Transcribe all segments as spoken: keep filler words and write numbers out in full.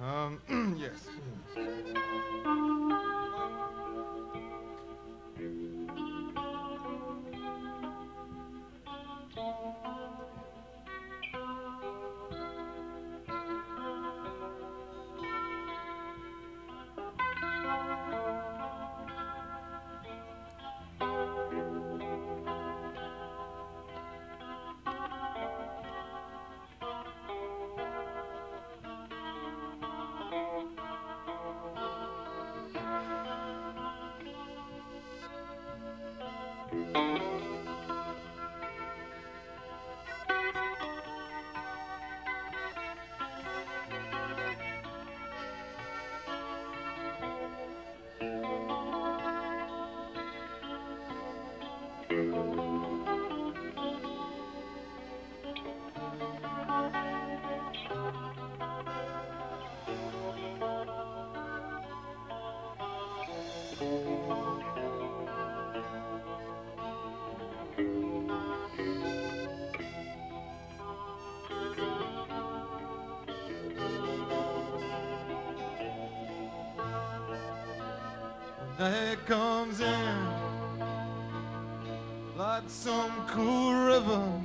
Um, yes. Night comes in like some cool river.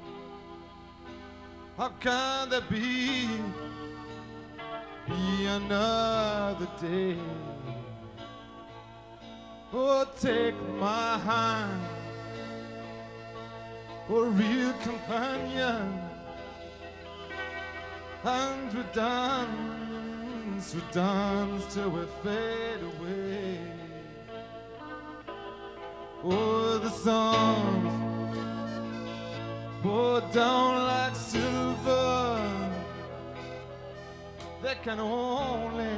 How can there be, be another day? Oh, take my hand, oh, real companion, and we dance, we dance till we fade away. Oh, the songs pour down like silver. They can only,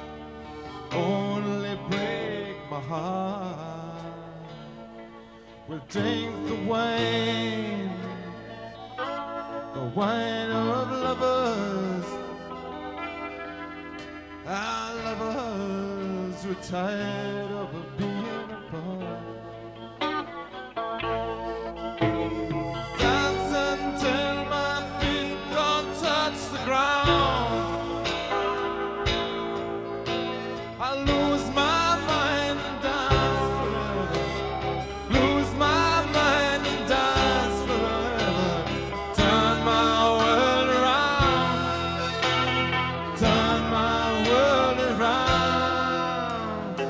only break my heart. We'll drink the wine, the wine of lovers. Our lovers were tired of being apart. I lose my mind and dance forever. Lose my mind and dance forever. Turn my world around. Turn my world around.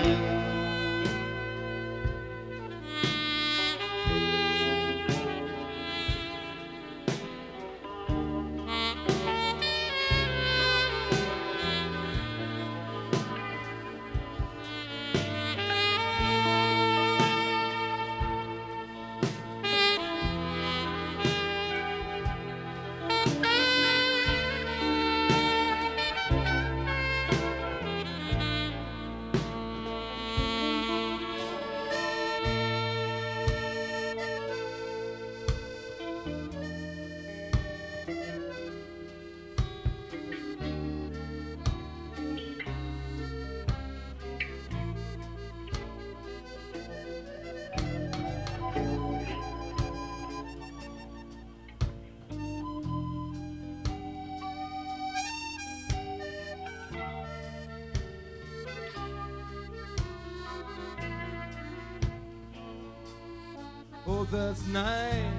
Oh, this night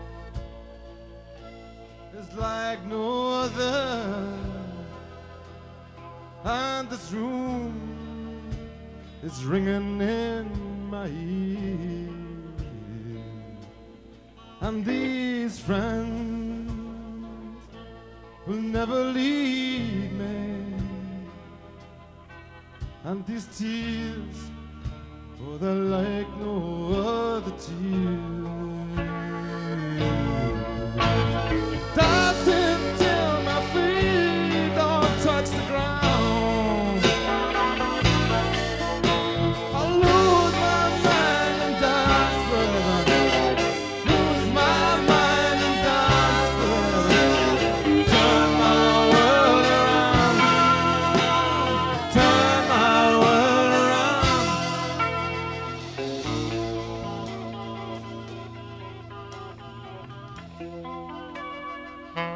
is like no other, and this room is ringing in my ear, and these friends will never leave me, and these tears, oh, they're like no other tears. Dancing till my feet don't touch the ground. I lose my mind and dance forever. Lose my mind and dance forever. Turn my world around. Turn my world around.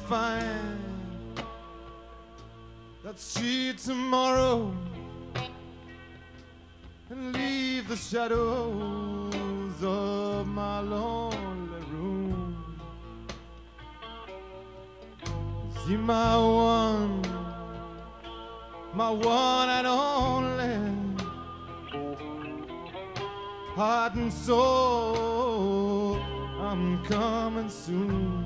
find that street tomorrow and leave the shadows of my lonely room. See my one, my one and only heart and soul, I'm coming soon.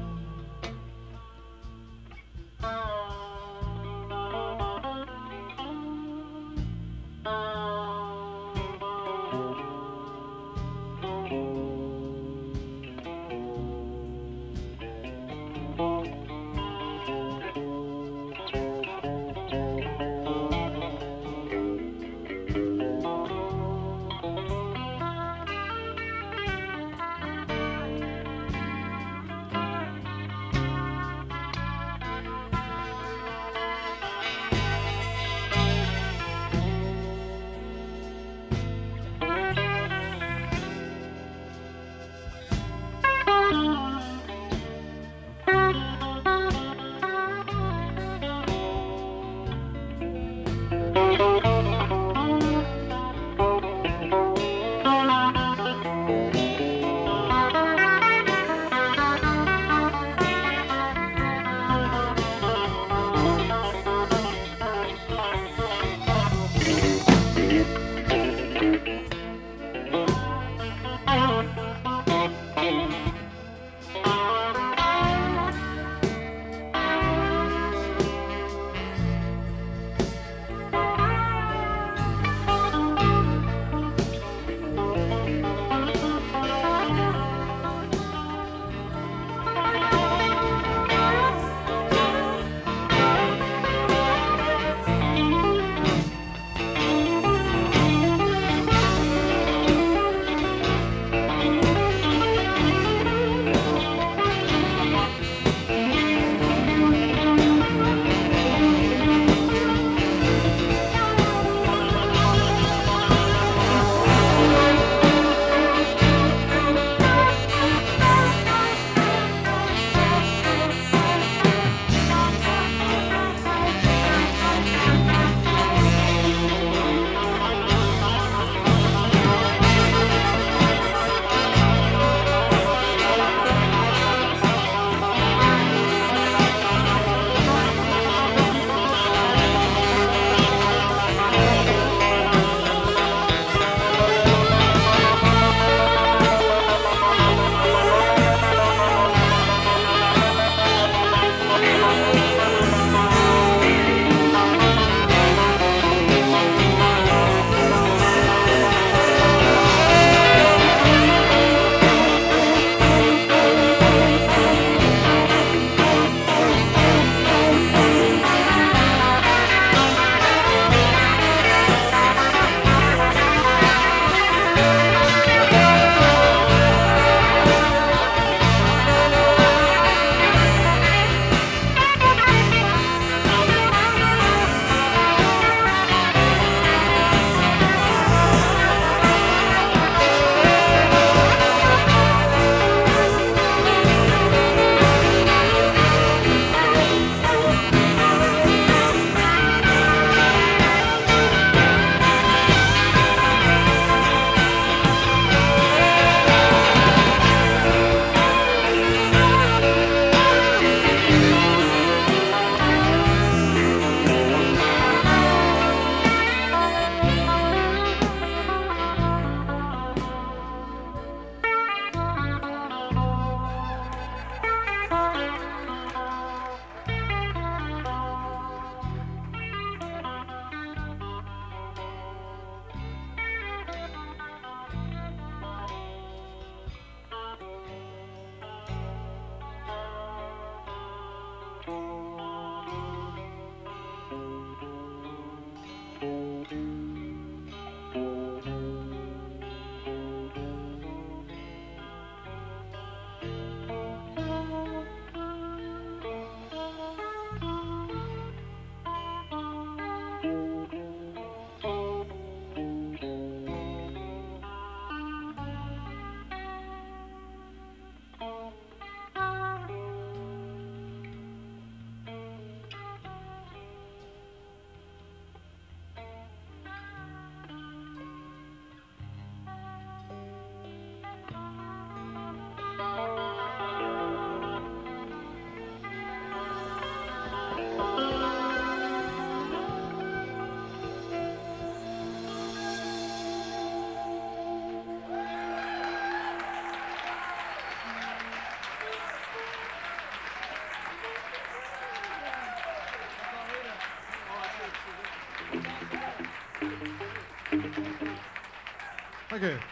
Thank you.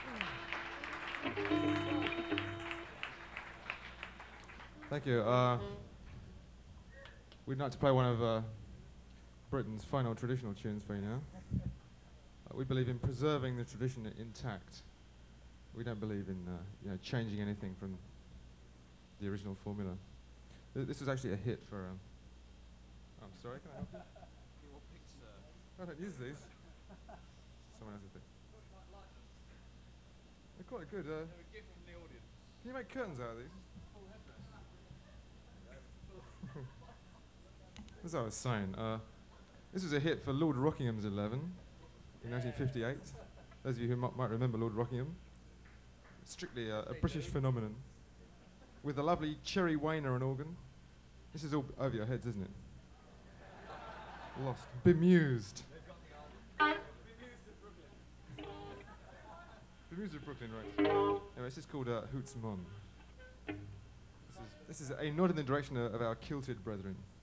Thank you. Uh, we'd like to play one of uh, Britain's final traditional tunes for you now. Uh, we believe in preserving the tradition intact. We don't believe in uh, you know, changing anything from the original formula. Th this was actually a hit for... Um, oh, I'm sorry, can I help you? I don't use these. Someone else's thing. They're quite good. Uh, They're a gift from the audience. Can you make curtains out of these? As I was saying, uh, this was a hit for Lord Rockingham's Eleven in nineteen fifty-eight. Those of you who m might remember Lord Rockingham. Strictly uh, a British phenomenon. With a lovely Cherry Wainer and organ. This is all over your heads, isn't it? Lost. Bemused. Bemused of Brooklyn, right. Anyway, this is called uh, Hoots Mon. This is, this is a nod in the direction of, of our kilted brethren.